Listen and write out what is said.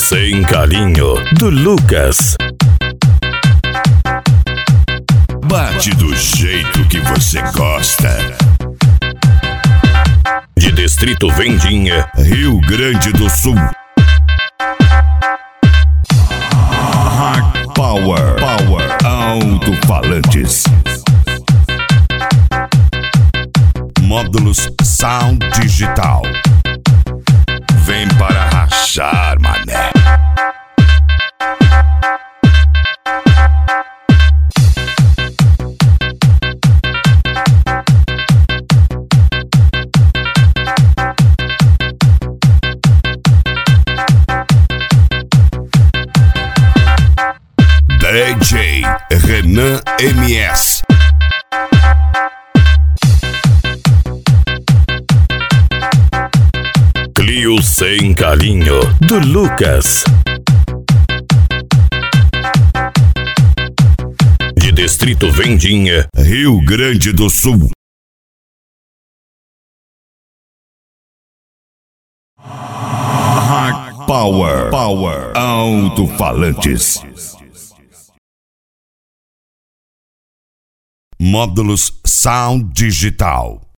Sem Carinho, do Lucas. Bate do jeito que você gosta. De Distrito Vendinha, Rio Grande do Sul. High Power Alto-falantes. Módulos Sound Digital. Vem para rachar, mané. DJ Renan MS. Clio Sem Carinho, do Lucas. De Distrito Vendinha, Rio Grande do Sul. High Power Alto-falantes. Módulos Sound Digital.